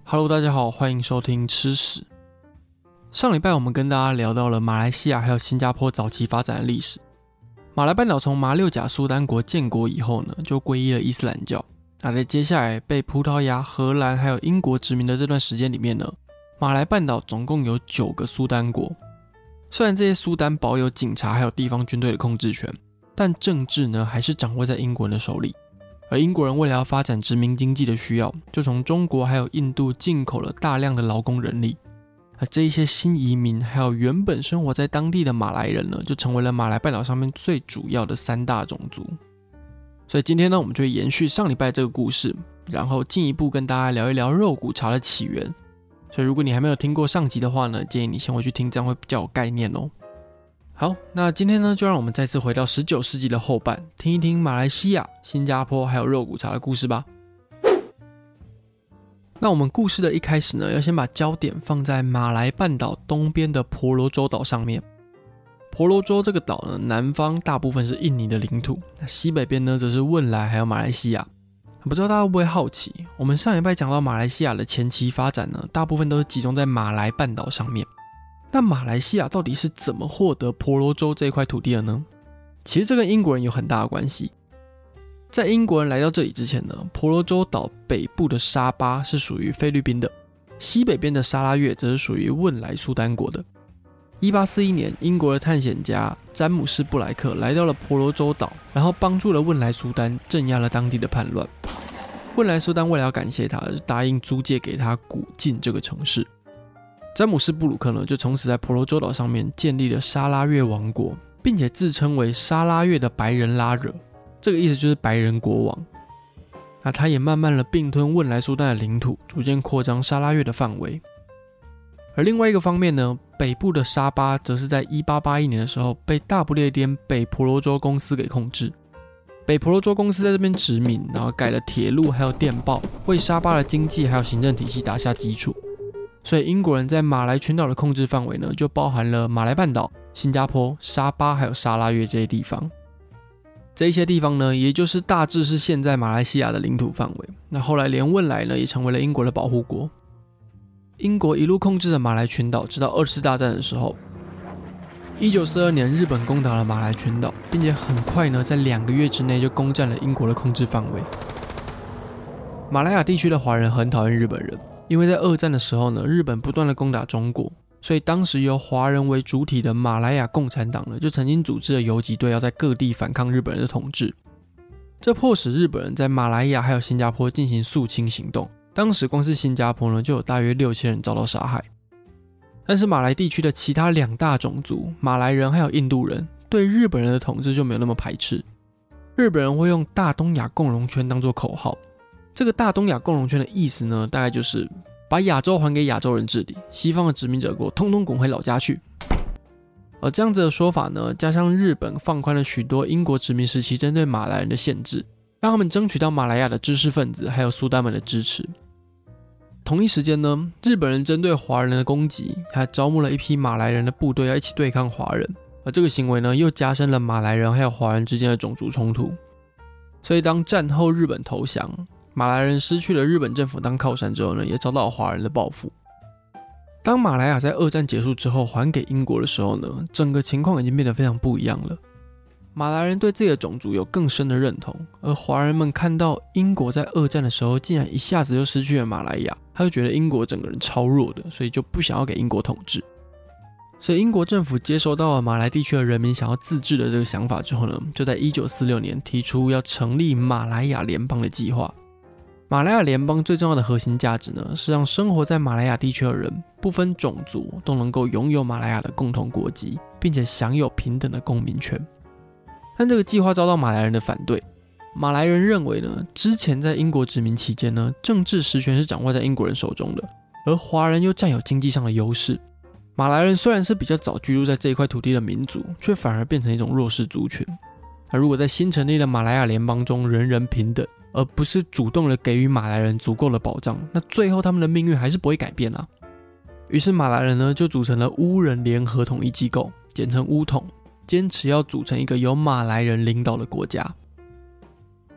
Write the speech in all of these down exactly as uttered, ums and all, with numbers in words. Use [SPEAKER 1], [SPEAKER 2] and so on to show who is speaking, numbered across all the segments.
[SPEAKER 1] Hello， 大家好，欢迎收听吃史。上礼拜我们跟大家聊到了马来西亚还有新加坡早期发展的历史。马来半岛从马六甲苏丹国建国以后呢，就皈依了伊斯兰教。那在接下来被葡萄牙、荷兰还有英国殖民的这段时间里面呢，马来半岛总共有九个苏丹国。虽然这些苏丹保有警察还有地方军队的控制权，但政治呢还是掌握在英国人的手里。而英国人为了要发展殖民经济的需要，就从中国还有印度进口了大量的劳工人力。而这一些新移民还有原本生活在当地的马来人呢，就成为了马来半岛上面最主要的三大种族。所以今天呢，我们就会延续上礼拜这个故事，然后进一步跟大家聊一聊肉骨茶的起源。所以如果你还没有听过上集的话呢，建议你先回去听，这样会比较有概念哦。好，那今天呢，就让我们再次回到十九世纪的后半，听一听马来西亚、新加坡还有肉骨茶的故事吧。那我们故事的一开始呢，要先把焦点放在马来半岛东边的婆罗洲岛上面。婆罗洲这个岛呢，南方大部分是印尼的领土，西北边呢则是汶莱还有马来西亚。不知道大家会不会好奇，我们上礼拜讲到马来西亚的前期发展呢，大部分都是集中在马来半岛上面。那马来西亚到底是怎么获得婆罗洲这块土地的呢？其实这跟英国人有很大的关系。在英国人来到这里之前呢，婆罗洲岛北部的沙巴是属于菲律宾的，西北边的沙拉越则是属于汶莱苏丹国的。一八四一年，英国的探险家詹姆士布莱克来到了婆罗洲岛，然后帮助了汶莱苏丹镇压了当地的叛乱。汶莱苏丹为了要感谢他，就答应租借给他古晋这个城市。詹姆士布鲁克呢，就从此在婆罗洲岛上面建立了沙拉越王国，并且自称为沙拉越的白人拉惹，这个意思就是白人国王。那他也慢慢的并吞汶莱苏丹的领土，逐渐扩张沙拉越的范围。而另外一个方面呢，北部的沙巴则是在一八八一年的时候被大不列颠北婆罗洲公司给控制。北婆罗洲公司在这边殖民，然后盖了铁路还有电报，为沙巴的经济还有行政体系打下基础。所以英国人在马来群岛的控制范围呢，就包含了马来半岛、新加坡、沙巴还有沙拉越这些地方。这些地方呢，也就是大致是现在马来西亚的领土范围。那后来连汶莱呢，也成为了英国的保护国。英国一路控制着马来群岛，直到二次大战的时候。一九四二年，日本攻打了马来群岛，并且很快呢，在两个月之内就攻占了英国的控制范围。马来亚地区的华人很讨厌日本人。因为在二战的时候呢，日本不断的攻打中国，所以当时由华人为主体的马来亚共产党呢，就曾经组织了游击队要在各地反抗日本人的统治。这迫使日本人在马来亚还有新加坡进行肃清行动，当时光是新加坡呢，就有大约六千人遭到杀害。但是马来地区的其他两大种族，马来人还有印度人，对日本人的统治就没有那么排斥。日本人会用大东亚共荣圈当作口号。这个大东亚共荣圈的意思呢，大概就是把亚洲还给亚洲人治理，西方的殖民者国通通滚回老家去。而这样子的说法呢，加上日本放宽了许多英国殖民时期针对马来人的限制，让他们争取到马来亚的知识分子还有苏丹们的支持。同一时间呢，日本人针对华人的攻击，还招募了一批马来人的部队要一起对抗华人。而这个行为呢，又加深了马来人还有华人之间的种族冲突。所以当战后日本投降，马来人失去了日本政府当靠山之后呢，也遭到华人的报复。当马来亚在二战结束之后还给英国的时候呢，整个情况已经变得非常不一样了。马来人对自己的种族有更深的认同，而华人们看到英国在二战的时候竟然一下子就失去了马来亚，他就觉得英国整个人超弱的，所以就不想要给英国统治。所以英国政府接收到了马来地区的人民想要自治的这个想法之后呢，就在一九四六年提出要成立马来亚联邦的计划。马来亚联邦最重要的核心价值呢，是让生活在马来亚地区的人不分种族都能够拥有马来亚的共同国籍，并且享有平等的公民权。但这个计划遭到马来人的反对。马来人认为呢，之前在英国殖民期间呢，政治实权是掌握在英国人手中的，而华人又占有经济上的优势。马来人虽然是比较早居住在这一块土地的民族，却反而变成一种弱势族群。那如果在新成立的马来亚联邦中人人平等，而不是主动的给予马来人足够的保障，那最后他们的命运还是不会改变啊。于是马来人呢，就组成了巫人联合统一机构，简称巫统，坚持要组成一个由马来人领导的国家。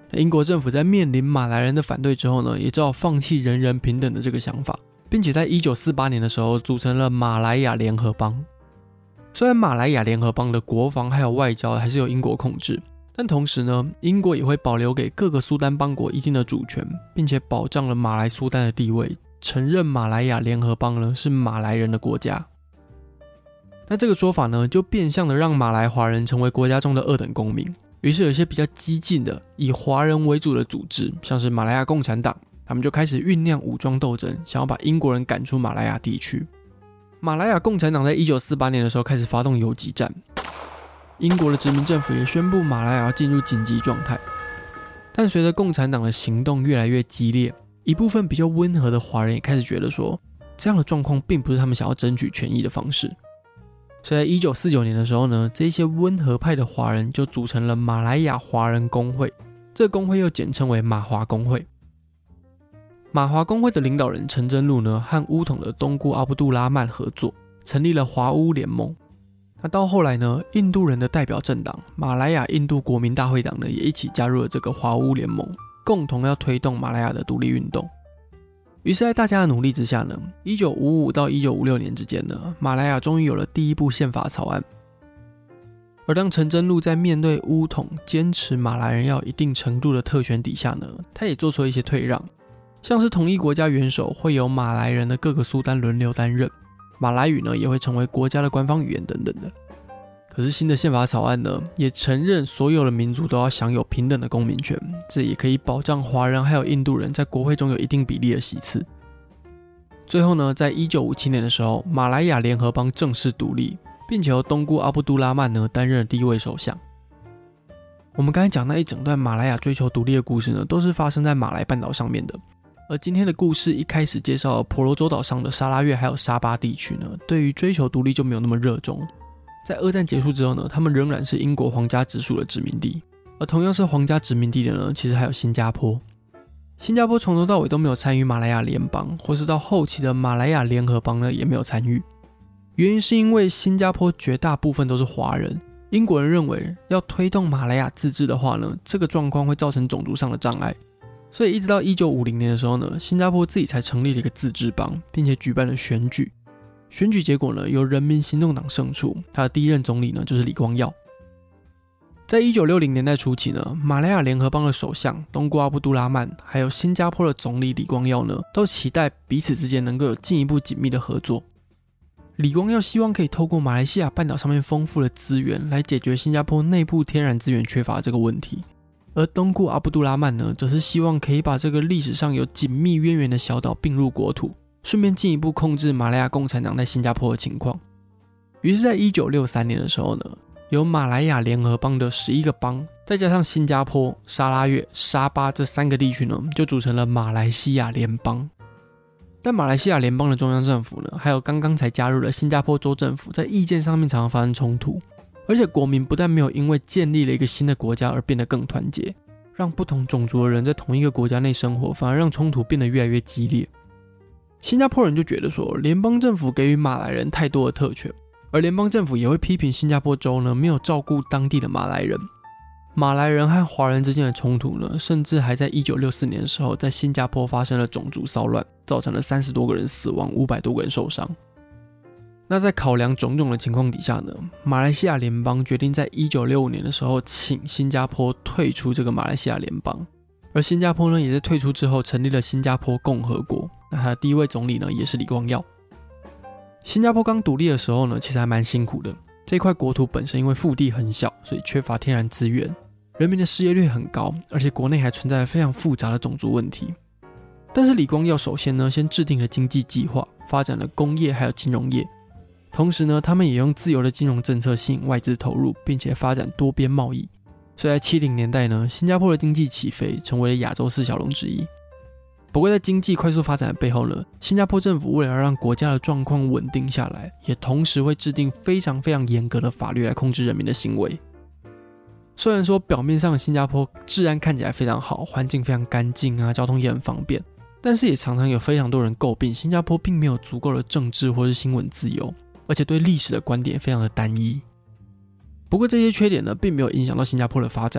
[SPEAKER 1] 英国政府在面临马来人的反对之后呢，也只好放弃人人平等的这个想法，并且在一九四八年的时候组成了马来亚联合邦。虽然马来亚联合邦的国防还有外交还是由英国控制，但同时呢，英国也会保留给各个苏丹邦国一定的主权，并且保障了马来苏丹的地位，承认马来亚联合邦呢是马来人的国家。那这个说法呢，就变相的让马来华人成为国家中的二等公民。于是有一些比较激进的以华人为主的组织，像是马来亚共产党，他们就开始酝酿武装斗争，想要把英国人赶出马来亚地区。马来亚共产党在一九四八年的时候开始发动游击战，英国的殖民政府也宣布马来亚要进入紧急状态。但随着共产党的行动越来越激烈，一部分比较温和的华人也开始觉得说，这样的状况并不是他们想要争取权益的方式。所以在一九四九年的时候呢，这些温和派的华人就组成了马来亚华人工会，这个工会又简称为马华工会。马华工会的领导人陈真路呢，和乌统的东姑阿卜杜拉曼合作，成立了华乌联盟。那到后来呢，印度人的代表政党马来亚印度国民大会党呢，也一起加入了这个华乌联盟，共同要推动马来亚的独立运动。于是在大家的努力之下呢，一九五五到一九五六年之间呢，马来亚终于有了第一部宪法草案。而当陈真路在面对乌统坚持马来人要有一定程度的特权底下呢，他也做出了一些退让，像是同一国家元首会由马来人的各个苏丹轮流担任，马来语呢也会成为国家的官方语言等等的。可是新的宪法草案呢，也承认所有的民族都要享有平等的公民权，这也可以保障华人还有印度人在国会中有一定比例的席次。最后呢，在一九五七年的时候，马来亚联合邦正式独立，并且由东姑阿卜杜拉曼呢担任了第一位首相。我们刚才讲那一整段马来亚追求独立的故事呢，都是发生在马来半岛上面的。而今天的故事一开始介绍了婆罗洲岛上的沙拉越还有沙巴地区呢，对于追求独立就没有那么热衷。在二战结束之后呢，他们仍然是英国皇家直属的殖民地。而同样是皇家殖民地的呢，其实还有新加坡。新加坡从头到尾都没有参与马来亚联邦，或是到后期的马来亚联合邦呢，也没有参与。原因是因为新加坡绝大部分都是华人，英国人认为要推动马来亚自治的话呢，这个状况会造成种族上的障碍。所以一直到一九五零年的时候呢，新加坡自己才成立了一个自治邦，并且举办了选举。选举结果呢，由人民行动党胜出，他的第一任总理呢就是李光耀。在一九六零年代初期呢，马来亚联合邦的首相东姑阿卜杜拉曼，还有新加坡的总理李光耀呢，都期待彼此之间能够有进一步紧密的合作。李光耀希望可以透过马来西亚半岛上面丰富的资源，来解决新加坡内部天然资源缺乏这个问题。而东姑阿卜杜拉曼呢，则是希望可以把这个历史上有紧密渊源的小岛并入国土，顺便进一步控制马来亚共产党在新加坡的情况。于是在一九六三年的时候呢，由马来亚联合邦的十一个邦，再加上新加坡、沙拉越、沙巴这三个地区呢，就组成了马来西亚联邦。但马来西亚联邦的中央政府呢，还有刚刚才加入的新加坡州政府，在意见上面常常发生冲突。而且国民不但没有因为建立了一个新的国家而变得更团结，让不同种族的人在同一个国家内生活，反而让冲突变得越来越激烈。新加坡人就觉得说，联邦政府给予马来人太多的特权，而联邦政府也会批评新加坡州呢没有照顾当地的马来人。马来人和华人之间的冲突呢，甚至还在一九六四年的时候，在新加坡发生了种族骚乱，造成了三十多个人死亡，五百多个人受伤。那在考量种种的情况底下呢，马来西亚联邦决定在一九六五年的时候请新加坡退出这个马来西亚联邦，而新加坡呢也在退出之后成立了新加坡共和国。那他的第一位总理呢也是李光耀。新加坡刚独立的时候呢，其实还蛮辛苦的。这块国土本身因为腹地很小，所以缺乏天然资源，人民的失业率很高，而且国内还存在非常复杂的种族问题。但是李光耀首先呢，先制定了经济计划，发展了工业还有金融业。同时呢，他们也用自由的金融政策吸引外资投入，并且发展多边贸易。所以在七零年代呢，新加坡的经济起飞，成为了亚洲四小龙之一。不过在经济快速发展的背后呢，新加坡政府为了让国家的状况稳定下来，也同时会制定非常非常严格的法律来控制人民的行为。虽然说表面上新加坡治安看起来非常好，环境非常干净啊，交通也很方便，但是也常常有非常多人诟病新加坡并没有足够的政治或是新闻自由，而且对历史的观点非常的单一。不过这些缺点呢，并没有影响到新加坡的发展。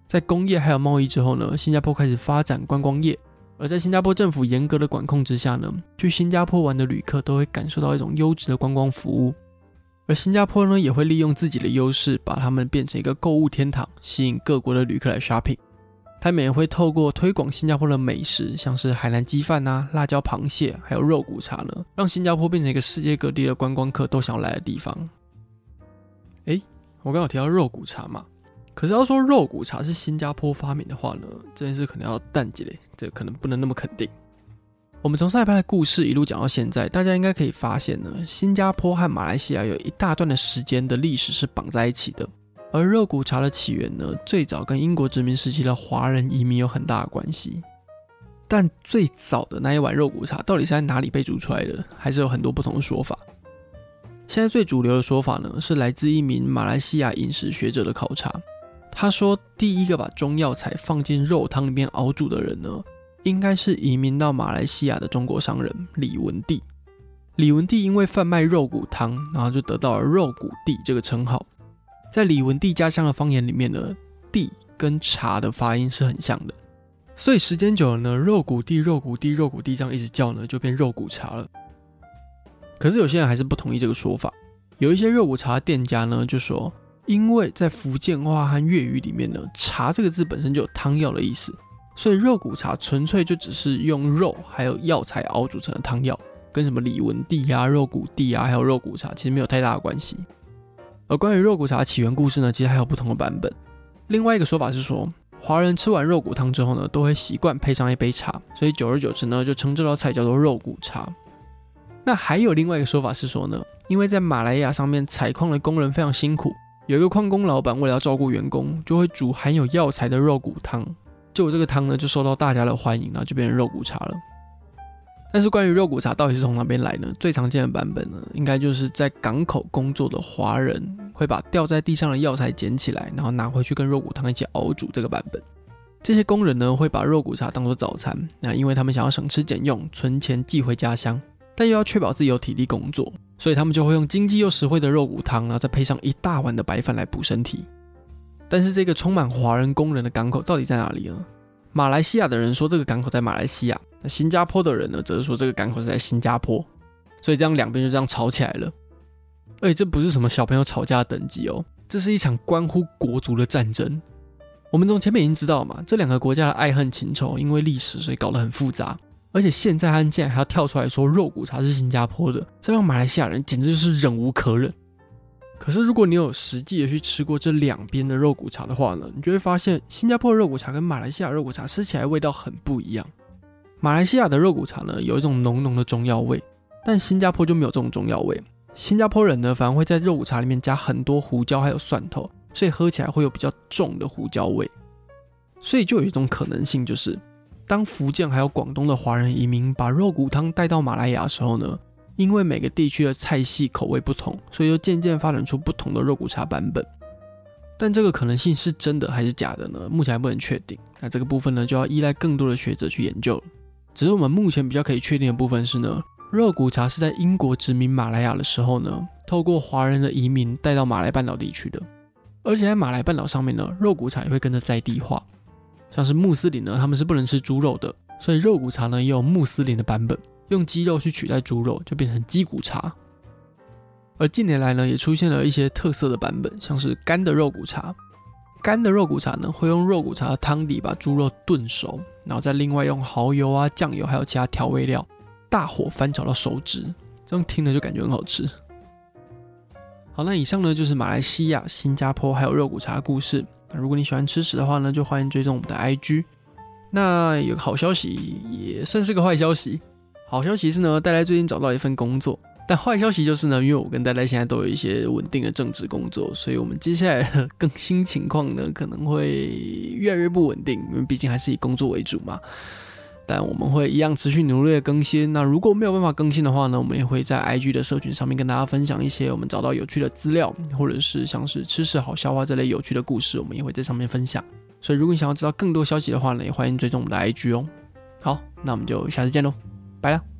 [SPEAKER 1] 在工业还有贸易之后呢，新加坡开始发展观光业，而在新加坡政府严格的管控之下呢，去新加坡玩的旅客都会感受到一种优质的观光服务。而新加坡呢，也会利用自己的优势，把它们变成一个购物天堂，吸引各国的旅客来 shopping。他们也会透过推广新加坡的美食，像是海南鸡饭啊、辣椒螃蟹，还有肉骨茶呢，让新加坡变成一个世界各地的观光客都想要来的地方。诶，我刚好提到肉骨茶嘛，可是要说肉骨茶是新加坡发明的话呢，这件事可能要淡季嘞，这可能不能那么肯定。我们从上一趴的故事一路讲到现在，大家应该可以发现呢，新加坡和马来西亚有一大段的时间的历史是绑在一起的。而肉骨茶的起源呢，最早跟英国殖民时期的华人移民有很大的关系。但最早的那一碗肉骨茶到底是在哪里被煮出来的，还是有很多不同的说法。现在最主流的说法呢，是来自一名马来西亚饮食学者的考察。他说，第一个把中药材放进肉汤里面熬煮的人呢，应该是移民到马来西亚的中国商人李文帝。李文帝因为贩卖肉骨汤，然后就得到了肉骨帝这个称号。在李文帝家乡的方言里面呢，帝跟茶的发音是很像的，所以时间久了呢，肉骨帝、肉骨帝、肉骨帝这样一直叫呢，就变肉骨茶了。可是有些人还是不同意这个说法，有一些肉骨茶店家呢就说，因为在福建话和粤语里面呢，茶这个字本身就有汤药的意思，所以肉骨茶纯粹就只是用肉还有药材熬煮成的汤药，跟什么李文帝啊、肉骨帝啊还有肉骨茶其实没有太大的关系。而关于肉骨茶的起源故事呢，其实还有不同的版本。另外一个说法是说，华人吃完肉骨汤之后呢，都会习惯配上一杯茶，所以久而久之呢，就称这道菜叫做肉骨茶。那还有另外一个说法是说呢，因为在马来亚上面采矿的工人非常辛苦，有一个矿工老板为了要照顾员工，就会煮含有药材的肉骨汤，结果这个汤呢就受到大家的欢迎，然后就变成肉骨茶了。但是关于肉骨茶到底是从哪边来呢？最常见的版本呢，应该就是在港口工作的华人会把掉在地上的药材捡起来，然后拿回去跟肉骨汤一起熬煮这个版本。这些工人呢会把肉骨茶当作早餐，那因为他们想要省吃俭用，存钱寄回家乡，但又要确保自己有体力工作，所以他们就会用经济又实惠的肉骨汤，然后再配上一大碗的白饭来补身体。但是这个充满华人工人的港口到底在哪里呢？马来西亚的人说这个港口在马来西亚，那新加坡的人呢则是说这个港口是在新加坡，所以这样两边就这样吵起来了。而且这不是什么小朋友吵架的等级哦，这是一场关乎国族的战争。我们从前面已经知道嘛，这两个国家的爱恨情仇因为历史所以搞得很复杂，而且现在他们竟然还要跳出来说肉骨茶是新加坡的，这让马来西亚人简直就是忍无可忍。可是如果你有实际的去吃过这两边的肉骨茶的话呢，你就会发现新加坡的肉骨茶跟马来西亚的肉骨茶吃起来味道很不一样。马来西亚的肉骨茶呢有一种浓浓的中药味，但新加坡就没有这种中药味。新加坡人呢反而会在肉骨茶里面加很多胡椒还有蒜头，所以喝起来会有比较重的胡椒味。所以就有一种可能性，就是当福建还有广东的华人移民把肉骨汤带到马来亚的时候呢，因为每个地区的菜系口味不同，所以就渐渐发展出不同的肉骨茶版本。但这个可能性是真的还是假的呢？目前还不能确定。那这个部分呢，就要依赖更多的学者去研究了。只是我们目前比较可以确定的部分是呢，肉骨茶是在英国殖民马来亚的时候呢，透过华人的移民带到马来半岛地区的。而且在马来半岛上面呢，肉骨茶也会跟着在地化。像是穆斯林呢，他们是不能吃猪肉的，所以肉骨茶呢也有穆斯林的版本。用鸡肉去取代猪肉，就变成鸡骨茶。而近年来呢，也出现了一些特色的版本，像是干的肉骨茶。干的肉骨茶呢，会用肉骨茶的汤底把猪肉炖熟，然后再另外用蚝油啊、酱油还有其他调味料，大火翻炒到熟汁，这样听了就感觉很好吃。好，那以上呢就是马来西亚、新加坡还有肉骨茶的故事。那如果你喜欢吃史的话呢，就欢迎追踪我们的 I G。那有个好消息，也算是个坏消息。好消息是呢，戴戴最近找到了一份工作，但坏消息就是呢，因为我跟戴戴现在都有一些稳定的正职工作，所以我们接下来的更新情况呢可能会越来越不稳定，因为毕竟还是以工作为主嘛。但我们会一样持续努力的更新。那如果没有办法更新的话呢，我们也会在 I G 的社群上面跟大家分享一些我们找到有趣的资料，或者是像是吃屎好笑话这类有趣的故事，我们也会在上面分享。所以如果你想要知道更多消息的话呢，也欢迎追踪我们的 I G 哦。好，那我们就下次见喽。拜了。